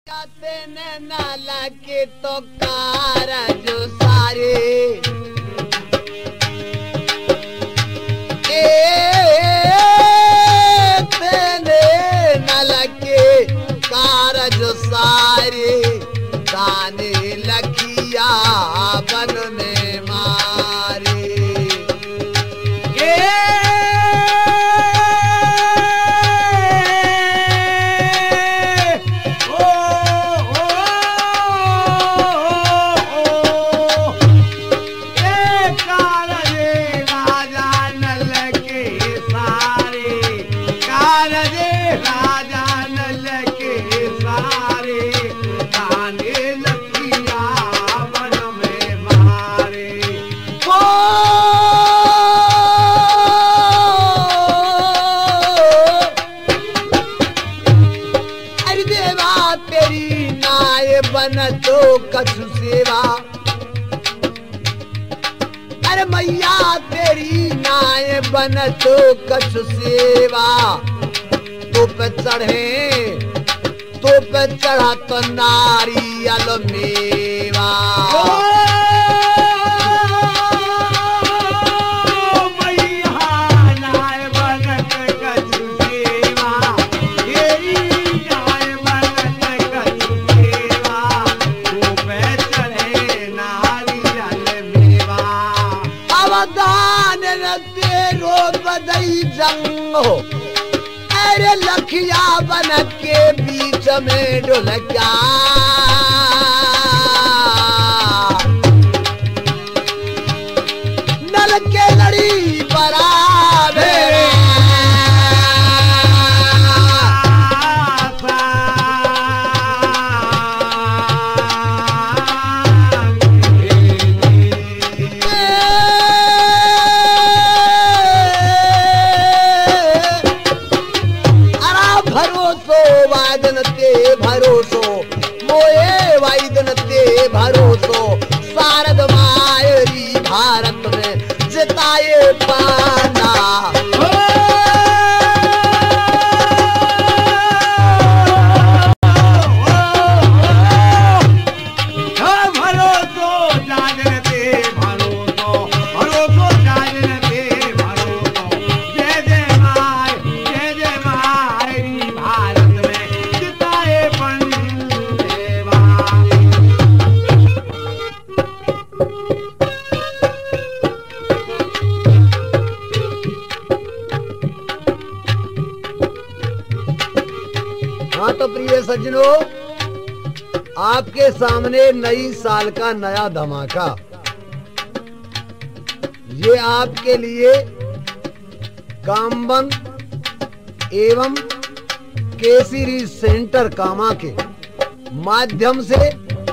जाते ने नाला के तो कारज सारे तेने नाला के कारज सारे दाने लखिया बन में मारे बन तो कछु सेवा। अरे मैया तेरी नाय बन तो कछु सेवा। तो पे चढ़े तो पे चढ़ा तो नारियल मेवा। जंग हो अरे लखिया बन के बीच में ढोलकिया नल के लड़ी बराबर भरोसो मोए वाइदन ते भरोसो शारद मायरी भारत में जिताए पाना। तो प्रिय सज्जनों, आपके सामने नई साल का नया धमाका। ये आपके लिए कामबन एवं केसरी सेंटर कामा के माध्यम से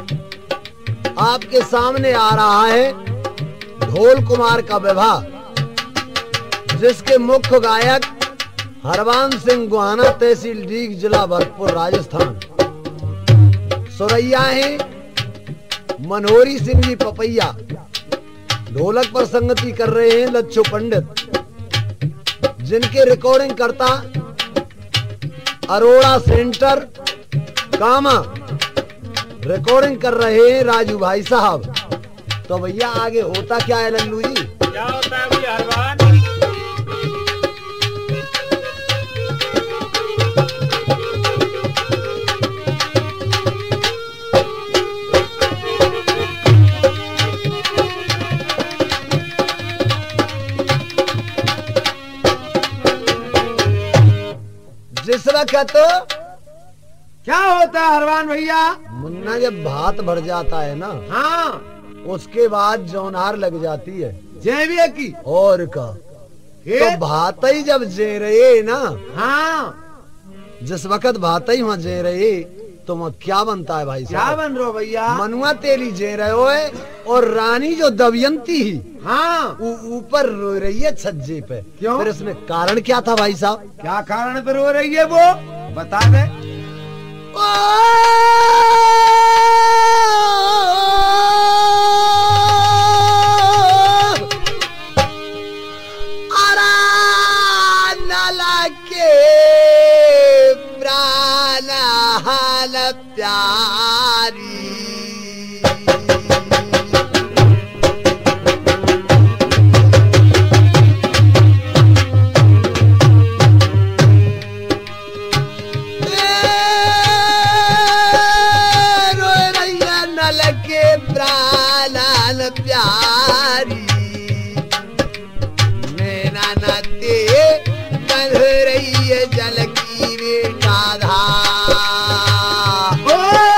आपके सामने आ रहा है ढोल कुमार का विवाह, जिसके मुख्य गायक हरवान सिंह गुहाना, तहसील डीग, जिला भरतपुर, राजस्थान। सुरैया है मनोहरी सिंह जी पपैया। ढोलक पर संगति कर रहे हैं लच्छू पंडित, जिनके रिकॉर्डिंग करता अरोड़ा सेंटर कामा रिकॉर्डिंग कर रहे हैं राजू भाई साहब। तो भैया आगे होता क्या है लल्लू जी? क्या होता है भैया हरवान? जिस वक्त क्या होता है हरवान भैया? मुन्ना जब भात भर जाता है ना, हाँ, उसके बाद जौनहार लग जाती है जेविया की और का तो भात ही जब जे रहे ना, हाँ, जिस वक्त भात ही वहाँ जे रहे तो वहाँ क्या बनता है भाई क्या साहब? बन रहा भैया? मनुआ तेली जे रहे हो है और रानी जो दमयंती ही हाँ, ऊपर रो रही है छज्जे पे। क्यों? फिर इसमें कारण क्या था भाई साहब? क्या कारण पे रो रही है वो? बता दे। हाल प्यार प्यारी। रोए रैया नल के प्राणन प्यारी, नैना नते बंध रही है जल की बेटा धार। ओ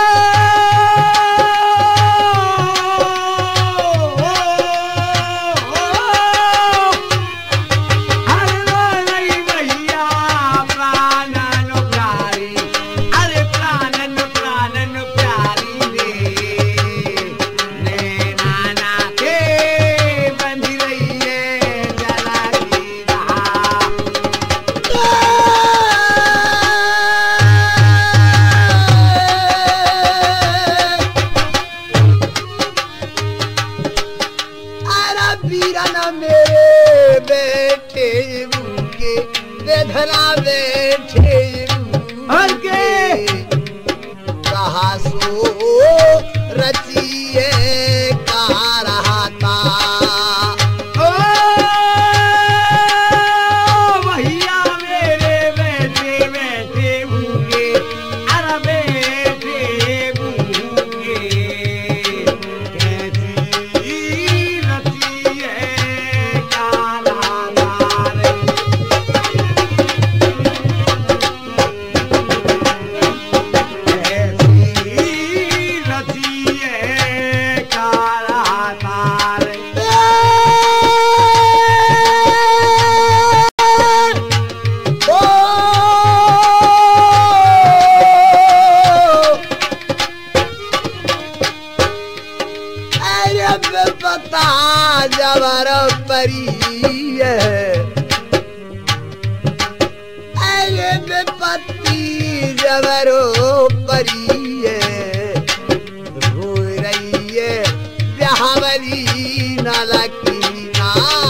अरे रोई भैया प्राणन प्यारी, अरे प्राणन प्राणन प्यारी रे, नैना नाते बंध रही है जल की धार। अरे वीरन मेरे बेटे के बेधना बैठे और के? कहा सो रचिए का रहा था। ओ भैया मेरे बेटे बेटे भूखे, अरे बेटे भूखे, कैसी रची है काला नार। कैसी रची है काला नार। ओ अरे पता जबर परी है, अरे बेपत्ती जबरो परी है, रो रही है ब्याहवली नलकीना।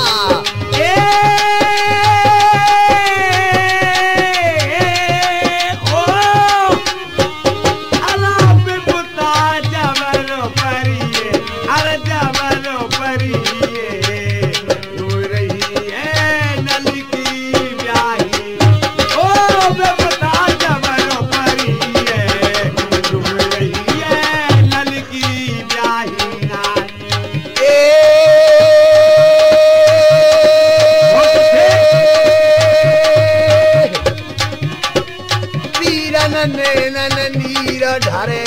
नैनन नीर ढरे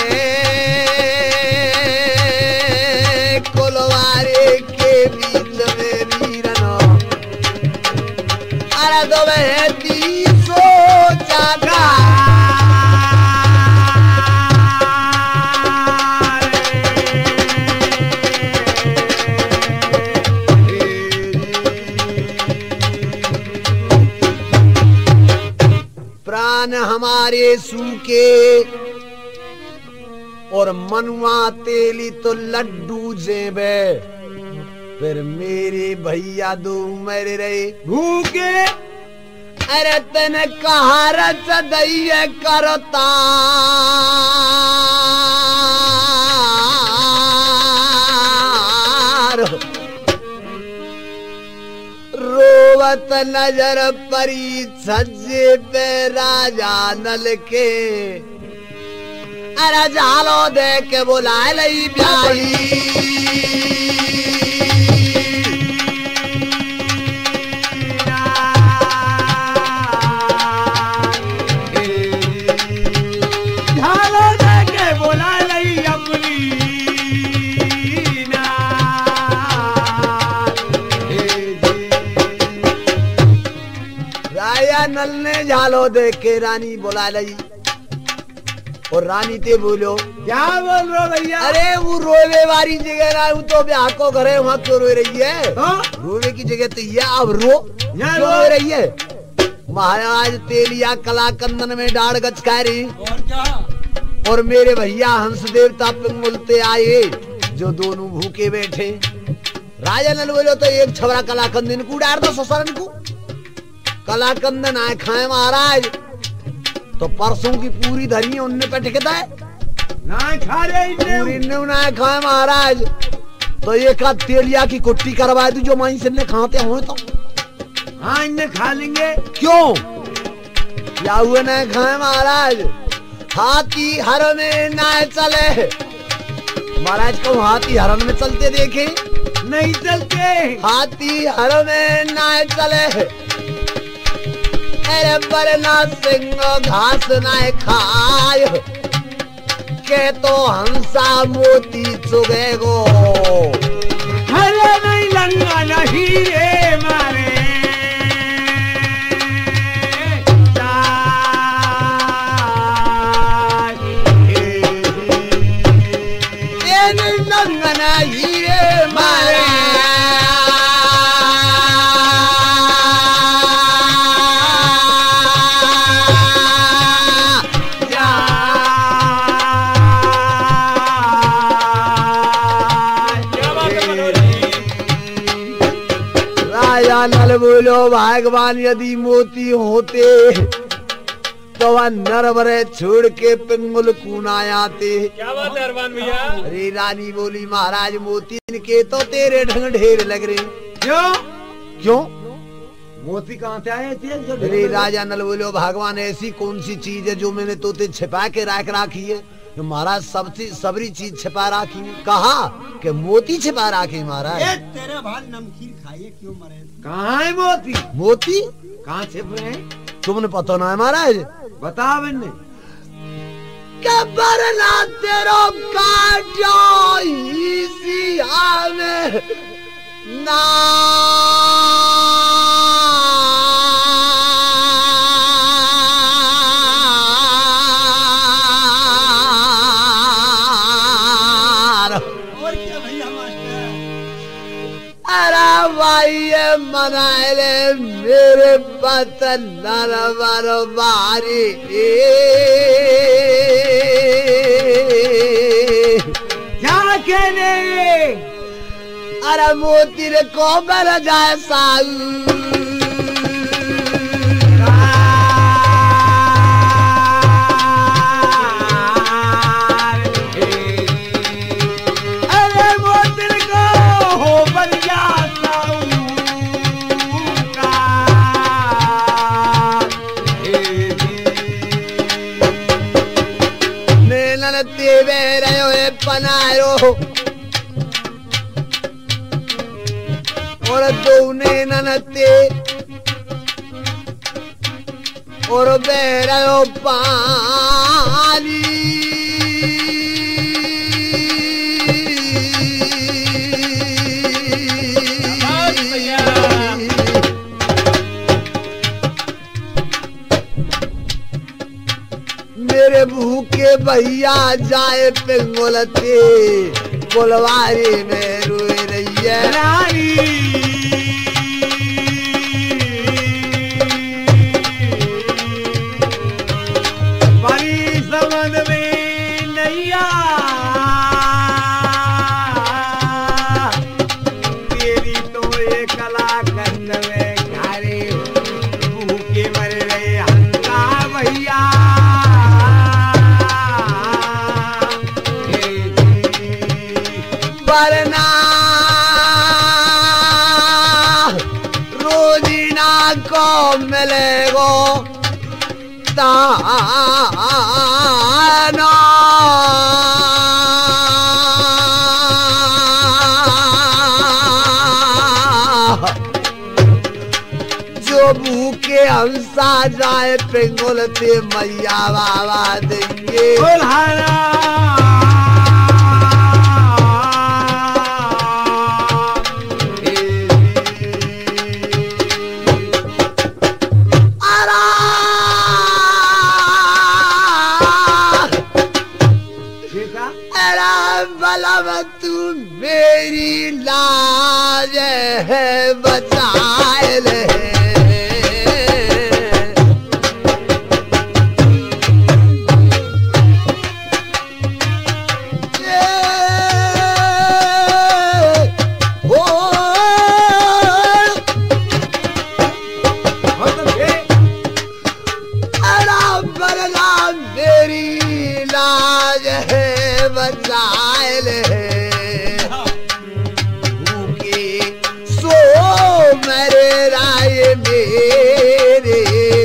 कोलवारे के बीच में वीरन, अरे दो दी सोचा था। प्राण हमारे सूखे और मनुआ तेली तो लड्डू जेबे, फिर मेरे भैया दो मर रहे भूखे। अरे तन कहा रच दैया करता रोवत नजर परी छज्जे पे राजा नल के, अरे झालो दे के बुला लई ब्याही। नल ने झालो दे के रानी बुला ली और रानी ते बोलो क्या बोल रहे हो भैया? अरे वो रोवे वाली जगह ना, वो तो ब्याह को घरे वहाँ क्यों रो रही है? रोवे की जगह तो ये अब रो क्यों रो रही है? महाराज तेलिया कलाकंदन में डाढ़ गचकारी और क्या? और मेरे भैया हंस देवता पिंगुलते आए जो दोनों भूखे बैठे। राजा नल बोलो तो एक छबरा कलाकंदन को डार दो ससुरन को। कलाकंदन आए खाए महाराज तो परसों की पूरी धरी उनने पे टिकता है। ना खा रहे पूरी न्यू ना खाए महाराज तो ये का तेलिया की कुट्टी करवा दू जो माई से खाते हो तो हाँ इन्हें खा लेंगे क्यों क्या हुए न खाए महाराज हाथी हर में ना चले महाराज को हाथी हरन में चलते देखे नहीं चलते हाथी हर में ना चले अरे बरना सिंह घास ना खाए के तो हंसा मोती चुगे गो हरे नहीं लंगा नहीं रे मारे लंगना हीरे मारे राजा नल बोलो भगवान यदि मोती होते तो वह नरवरे छोड़ के पिंगुल कूना आते। क्या बात है अरमान भैया? अरे रानी बोली महाराज मोती के तो तेरे ढंग ढेर लग रहे क्यों क्यों मोती कहाँ से आए थे अरे राजा नल बोलो भगवान ऐसी कौन सी चीज है जो मैंने तोते छिपा के रख राखी है तो महाराज सब चीज सबरी चीज छिपा राखी है कहा कि मोती छिपा राखी महाराज तेरे भाई नमकीन खाइए क्यों मरे कहाँ है मोती मोती कहाँ छिपे हैं तुमने पता ना है महाराज बता मैंने कबरना तेरो काटो इसी आवे ना और क्या भैया मास्टर अरे भाई मनाए मेरे पतन नरवर बारी क्या कहने अरे मोती रे को बन जाए साऊ बनायो और दोने ननते और बेरो पानी मेरे भूखे भैया जाए पिंगुलते बुलवारी में रोए रही है रानी बड़ी समझ में नैया तेरी तो ये कला कंद में घारे भूखे मर रहे हंसा भैया वरना रोजीना को मिलेगो ताना जो भूखे हंसा जाए पिंगुलते मैया बाबा देंगे बुल्हाना बलव तू मेरी लाज है बचाए ले मेरी लाज है बचाए ले भूखे सो मेरे राय मेरे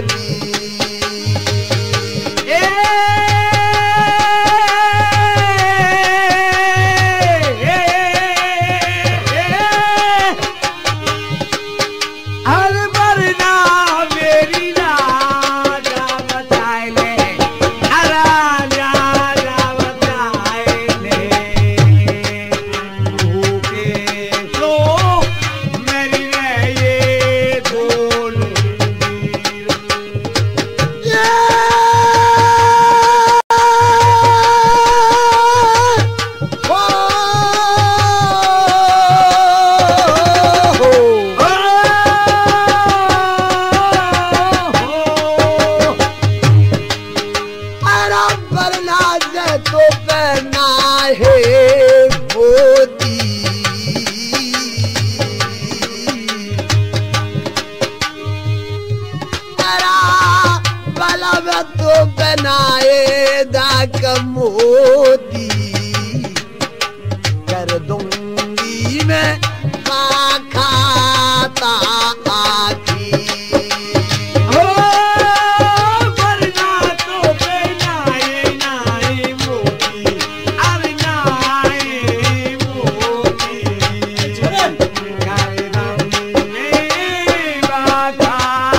मोती कर दूंगी मैं खाता आखी हो वरना तो बनाए नाए मोती अरे नाए मोती कर दूंगी बाधा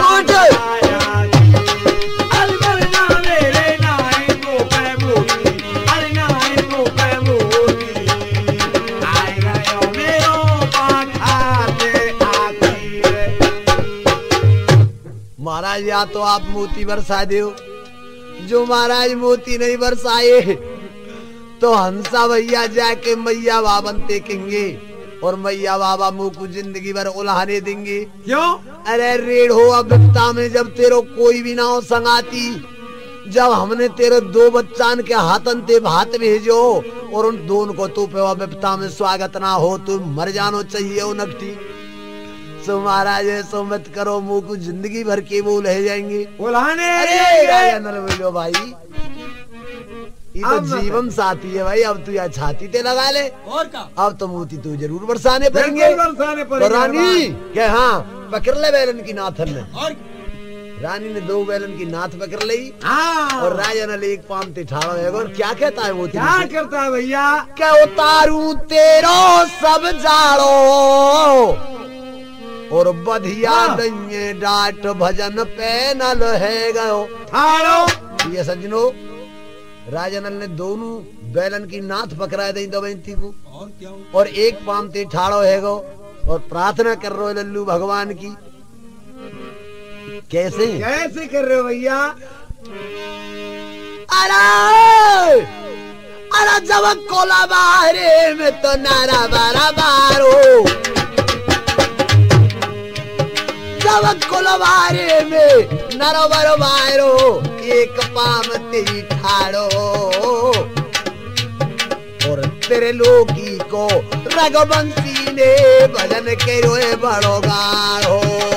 महाराज या तो आप मोती बरसा दो, जो महाराज मोती नहीं बरसाए तो हंसा भैया जाके मैया बाबन देखेंगे और मैया बाबा मुंह को जिंदगी भर उल्हाने देंगे। क्यों? अरे रेड हो अब विपता में जब तेरो कोई भी ना हो संगाती, जब हमने तेरे दो बच्चान के हाथन ते भात भेजो और उन दोनों को तू पे विपता में स्वागत ना हो तो मर जानो चाहिए ओ नकटी। सो महाराज ऐसो मत करो, मुंह को जिंदगी भर के वो ले जाएंगे उल्हाने। अरे बोलो भाई ये तो जीवन साथी है भाई, अब तू या छाती ते लगा ले और का अब तो मोती तू जरूर बरसाने पड़ेंगे। तो रानी क्या हाँ पकड़ ले बैलन की नाथन ने, और रानी ने दो बैलन की नाथ पकड़ ली हाँ। और राजा ने एक पाम ते ठाड़ा है। और क्या कहता है मोती? क्या करता है भैया? क्या उतारू तेरो सब जाड़ो और बधिया दइये डाट भजन पैनल है गयो ठाड़ो। ये सज्जनो राजनल ने दोनों बैलन की नाथ पकड़ा दे दबंती को और क्या हो? और एक पाम ते ठाड़ो है गो और प्रार्थना कर रहे हो लल्लू भगवान की। कैसे कैसे कर रहे हो भैया? अरे अरे जब कोला बाहरे में तो नारा बारा बारो, जब कोलवारे में नरवर बारो एक पाम ते ठाड़ो और तेरे लोगी को रघुवंशी ने भजन के रोए बड़ो गाढ़ो।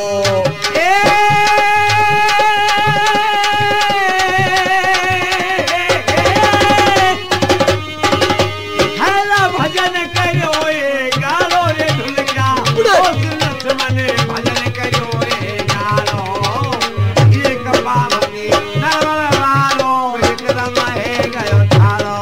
भजन करो गालो रे ढुलका मने भजन करो गालो एक पाम के नरवालो एकदम है गयो ठाड़ो।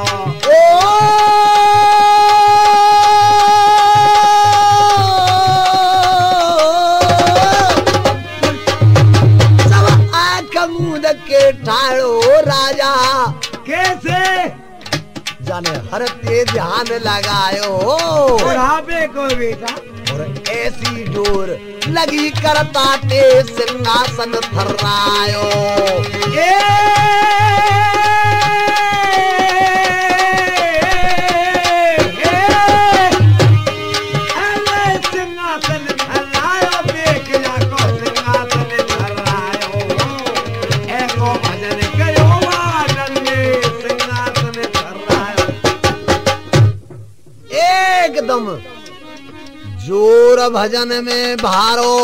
सब आँख मूंद के ठाड़ो राजा कैसे जाने हर ते ध्यान लगायो बुढ़ापे को बेटा और ऐसी डोर लगी करता ते सिंहासन थर्रायो। सिंहासन थर्रायो देख जाको सिंहासन थर्रायो एको भजन करो वादन में सिंहासन थर्रायो। एकदम जोर भजन में भारो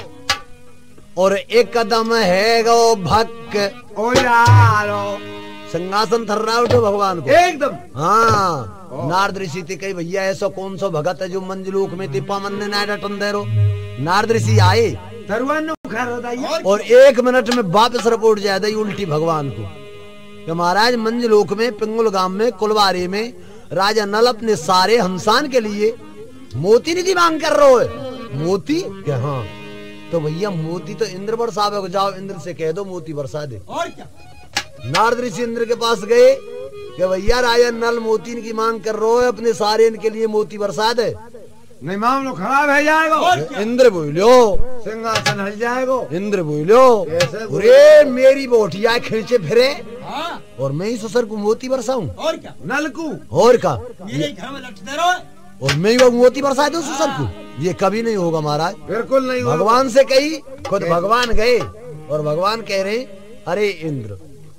और एकदम है गो भक ओ यारो सिंहासन थर रहा उठो भगवान को एकदम हाँ। नारद ऋषि थे कही भैया ऐसा कौन सा भगत है जो मंजलोक में तिपा मन ने ना डटन दे रो। नारद ऋषि आए तरुवन उखाड़ बताइए और 1 मिनट में वापस रिपोर्ट जाए दी उल्टी भगवान को कि महाराज मंजलोक में पिंगुल गांव में कुलवारी में राजा नल अपने सारे हंसान के लिए मोती निधि मांग कर रहे हो। मोती क्या? हाँ तो भैया मोती तो इंद्र बरसावे को जाओ, इंद्र से कह दो मोती बरसा दे। और क्या? नारद ऋषि इंद्र के पास गए कि भैया राजा नल मोती की मांग कर रहे हो, अपने सारे इनके लिए मोती बरसा दे। नहीं मामलो खराब है जाएगा। इंद्र बोलो सिंहासन हल जाएगा। इंद्र बोलो कैसे बोले? अरे मेरी बोटिया खींचे फिरे हाँ, और मैं ही ससुर को मोती बरसाऊं। और क्या? नलकू और का मेरे घर में लटते रहो। और मैं ही वो मोती बरसा दूं ससुर को, ये कभी नहीं होगा महाराज। बिल्कुल नहीं होगा। भगवान से कही, खुद भगवान गए और भगवान कह रहे अरे इंद्र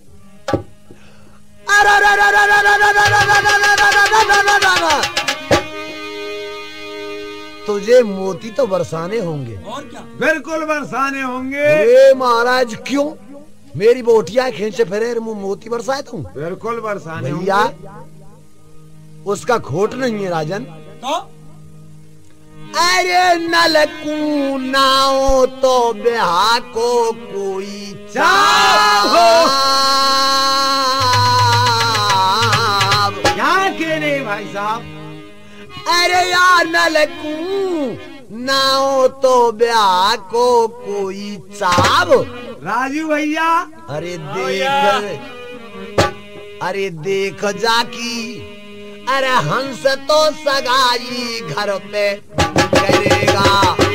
तुझे मोती तो बरसाने होंगे। और क्या? बिल्कुल बरसाने होंगे। अरे महाराज क्यों? मेरी बोटिया खींचे फिरे मुंह मोती बरसाए तू। बिल्कुल बरसाने भैया होंगे। उसका खोट नहीं है राजन। तो अरे नलकू नाओ तो ब्याह को कोई चाहो यहाँ के नहीं भाई साहब। अरे यार नलकू नाओ तो ब्याह को कोई चाव। राजू भैया अरे देख जाकी अरे हंस तो सगाई घर पे करेगा।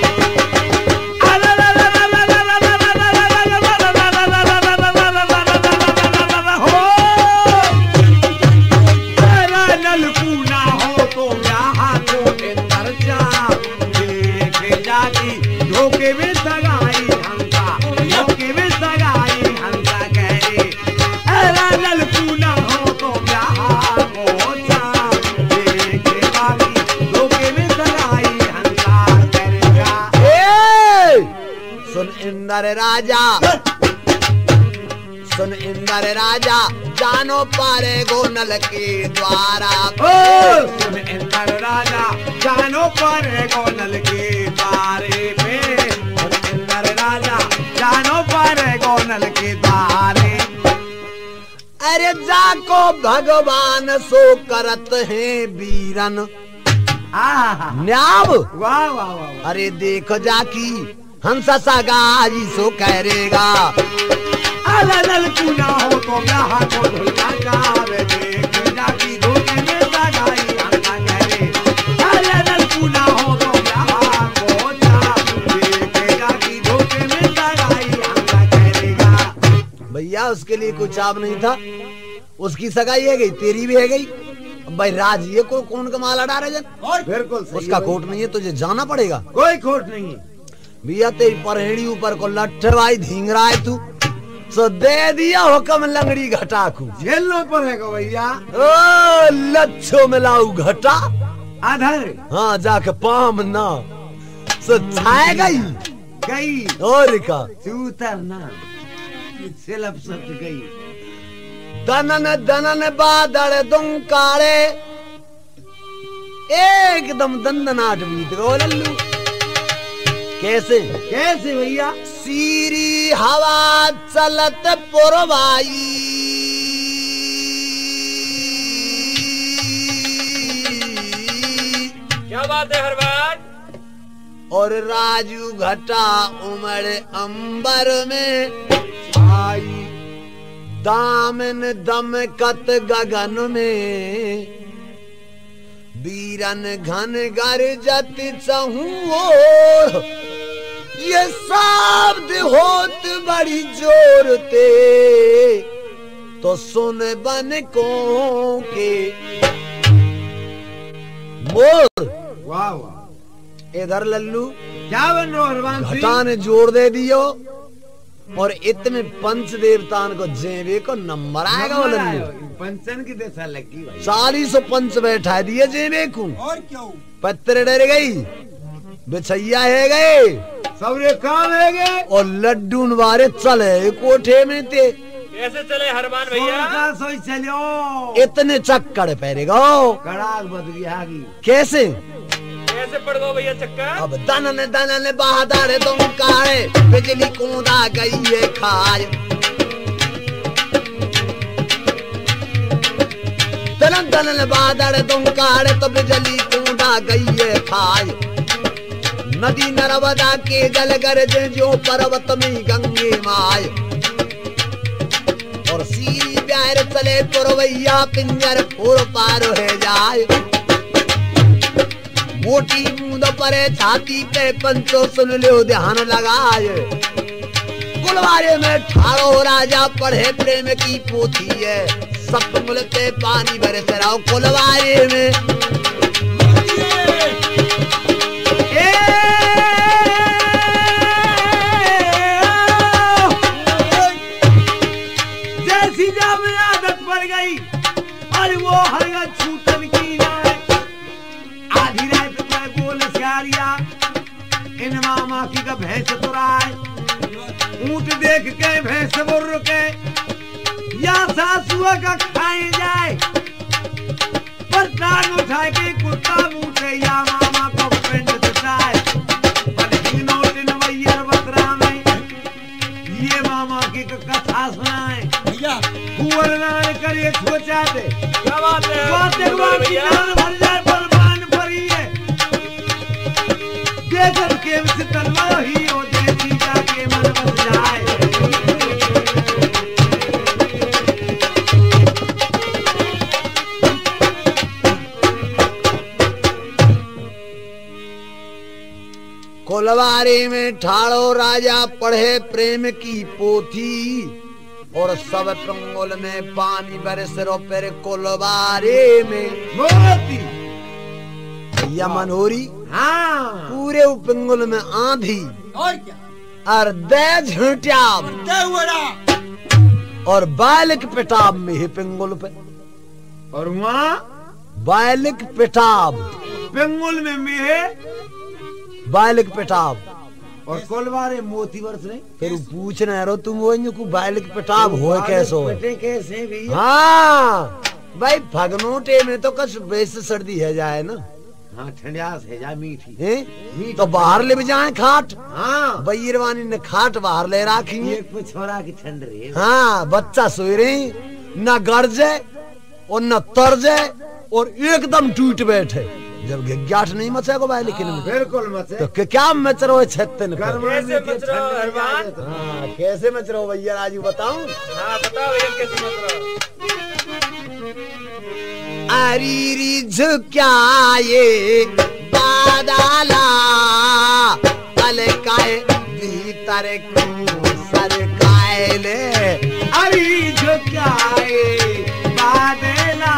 नलकू ना हो तो यहाँ को अंदर जा देख जाती धोखे में सगाई हंसा, धोखे में सगाई हंसा कहे। अरे नलकू ना हो तो यहाँ को जा देख जाती धोखे में सगाई हंसा करेगा। सुन इंद्र राजा, सुन इंद्र राजा जानो पारे गो नल के द्वारा। सुन इंद्र राजा जानो पारे गो नल के द्वारे पे। सुन इंद्र राजा जानो पारे गो नल के द्वारे। अरे जाको भगवान सो करत हैं वीरन न्याव। वाह वाह वाह। अरे देख जाकी हंसा सगाई सो करेगा। नलकू ना हो तो यहाँ को धुलना जावे देख जाकी धोखे में सगाई हंसा करे। अरे नलकू ना हो तो यहाँ को जा देख जाकी धोखे में सगाई हंसा करेगा। भैया उसके लिए कोई चाव नहीं था, उसकी सगाई है गई, तेरी भी है गई। अब भाई राज ये को कौन का माला डाले जन। और बिल्कुल सही उसका है। खोट नहीं है, तुझे जाना पड़ेगा। कोई खोट नहीं है। भैया तेरी परहेड़ी ऊपर को लट्ठवाई धींग रहा है तू, सो दे दिया हुक्म लंगड़ी घटाकू। झेलना पड़ेगा भैया। ओ लच्छो मिलाऊ घटा आधर हाँ जाके पाम ना सो छाए गई गई और का उतरना सिलप सट गई। दनन दनन बादल दुंकारे एकदम दंदनाट बीत गो लल्लू। कैसे कैसे भैया? सीरी हवा चलत पुरवाई क्या बात है हरवान? और राजू घटा उमड़ अंबर में छाई दामन दमकत गगन में वीरन घन गरजत चहूं ये शब्द होत बड़ी जोर ते तो सुन बन को के मोर। वाह वाह। इधर लल्लू क्या बन रहा हरवान सिंह? घटा ने जोर दे दियो और इतने पंच देवतान को जेबे को नंबर आएगा वो लल्लू। पंचन की दशा लगी भाई। 40 पंच बैठा दिए जेबे को। और क्यों? पत्थर डर गई बिछैया है गए सबरे काम है गए और लड्डू वारे चले कोठे में थे। कैसे चले हरमान भैया? सोचा सोई चलो इतने चक्कर पैरे गो कड़ाक बदली आगी। कैसे? कैसे पड़ गो भैया चक्कर? अब दनन दनन बहादुर तुम काहे बिजली कूदा गई है खाए। दनन दनन बहादुर तुम काहे तो बिजली कूदा गई है खाए। नदी नर्मदा के जल गरजे जो पर्वत में गंगे माय। और सीरी प्यार चले पुरवैया पिंजर फोड़ पार हो जाए। मोटी मूंद परे छाती पे पंचो सुन लो ध्यान लगाए। कुलवारे में ठाड़ो राजा पढ़े प्रेम की पोथी है। सब मुलते पानी भरे सराओ कुलवारे में। जैसी जब आदत पड़ गई और वो हरगा छूटन की जाए। आधी रात में बोल सियारिया इन मामा की का भैंस तुराए। ऊंट देख के भैंस बुर्र के या सासुआ का खाए जाए। पर टांग उठाए के कुत्ता मूठे या मामा को पिंड चटाए। ये मामा की कथा सुनाए भैया। कुंवर नाल करे सोचाते क्या बात है? बातें बाकी जान भर जाए बलवान परी है। देखन के विच तलवा ही हो दे सीता के मन बस जाए। कुलवारे में ठाड़ो राजा पढ़े प्रेम की पोथी। और सब पंगुल में पानी बरसरो पर कुलवारे में मोती या मनोरी। हाँ पूरे पंगुल में आंधी और क्या? और दे झुटियाब और बालिक पिटाब में ही पिंगुल पे। और वहाँ बालिक पिटाब बंगुल में मेहे बालिक पिटाब। और कोलवारे मोती वर्ष नहीं। फिर पूछना रो तुम वो को बालिक पिटाब हो कैसो? बेटे कैसे भी हाँ भाई फगनोटे में तो कछ वैसे सर्दी है जाए ना। हाँ ठंडियास है जा मीठी हैं? तो बाहर ले भी जाए खाट। हाँ बैरवानी ने खाट बाहर ले राखी है। एक छोरा की ठंड रही। हाँ बच्चा सोए रही न गरजे और न तरजे और एकदम टूट बैठे। जब गिग्गाट नहीं मचेगा भाई लेकिन बिल्कुल मचे तो क्या मच रहा है छत्तन पे? कैसे मच रहा हो हरमान? हाँ कैसे मच रहा हो भैया राजू बताऊं? हाँ बताओ भैया कैसे मच रहा हो? अरीरी झुक्याए बादला अलकाए भीतर को सरकाए। अरी झुकाए बादला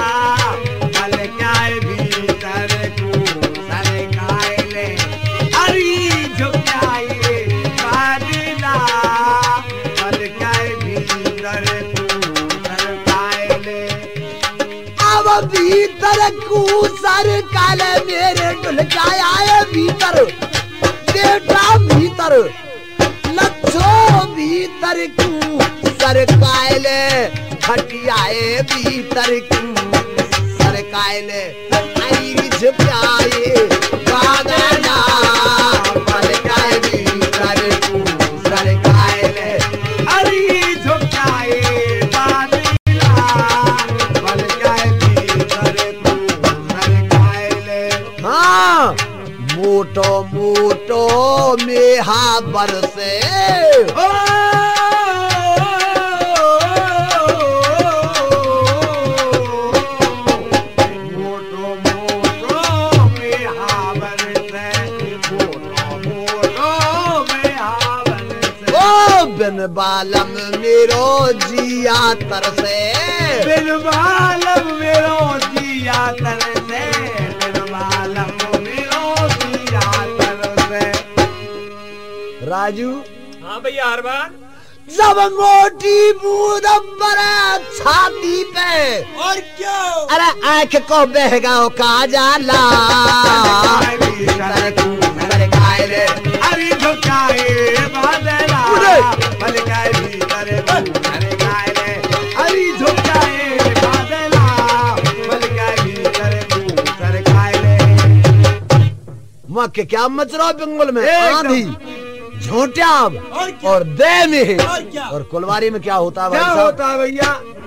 अलकाए भीतर को सरकाए ले। अरी झुकाए बादला अलकाए भीतर को सरकाए ले। अब भीतर को सरकाए मेरे ढुलकाया है भीतर बेटा भीतर लच्छो भीतर को सरकाए ले। खटियाए भीतर को सरकाए ले। आई झुकाए बादला पलकाए भीतर को सरकाए ले। अरी झुकाए बादला पलकाए भीतर को सरकाए ले। हाँ मोटो मोटो मेहा बरसे मोटो मोटो में हावन से मोटो मोटो में हावन से। ओ बिन बालम मेरो जिया तरसे। बिन बालम मेरो जिया तरसे। बिन बालम मेरो जिया तरसे। राजू हाँ भैया हरमान। जब मोटी बूंद पड़े छाती पे और क्या? अरे आंख को बहगा का जाला अरे झुकाए बादला उड़े। पलकाए भीतर को सरकाए वहाँ के क्या मच रहा बिंगुल में? एकदम। आंधी, झोंट्याब और क्या? और दे में। और क्या? और कुलवारी में क्या होता है क्या भाई साहब? होता है भैया?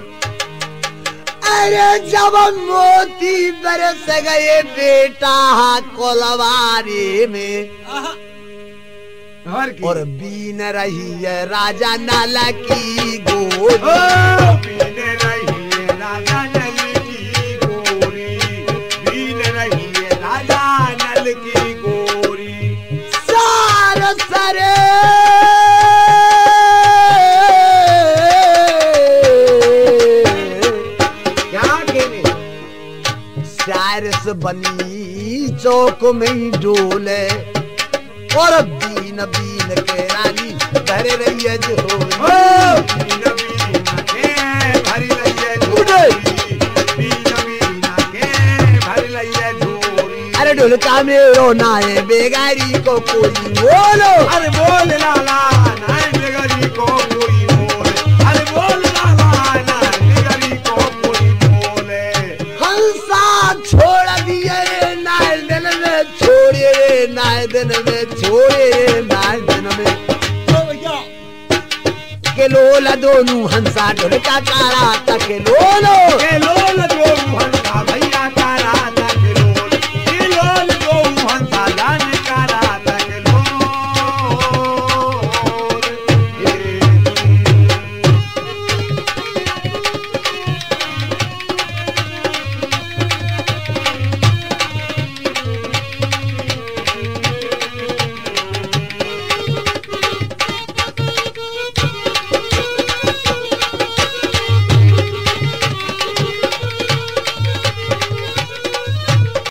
अरे जब मोती बरस गए बेटा कोलवारी में, आहा, और की? और बीन रही है राजा नल की गोरी। पीने रही है राजा नल की गोरी, पीने रही है राजा नल की गोरी। सार सरे क्या कहने? सारस बनी चौक में ही डोले, और बीन बीन के रानी भर रही है झोली। बीन बीन के भरी रही है झोली, बीन बीन के भरी रही है झोली। अरे ढोलका में रोना है बेगारी को कोई बोलो। अरे बोल लाला नाय बेगरी को कोई बोल, अरे बोल लाला नाय बेगरी को कोई बोले। हंसा छोड़ दिए नाय दिन में, छोड़िए नाय दिन में, छोड़िए नाय दिन में। तो भैया के लोला दोनों हंसा ढोलका काला तक लोलो। के लो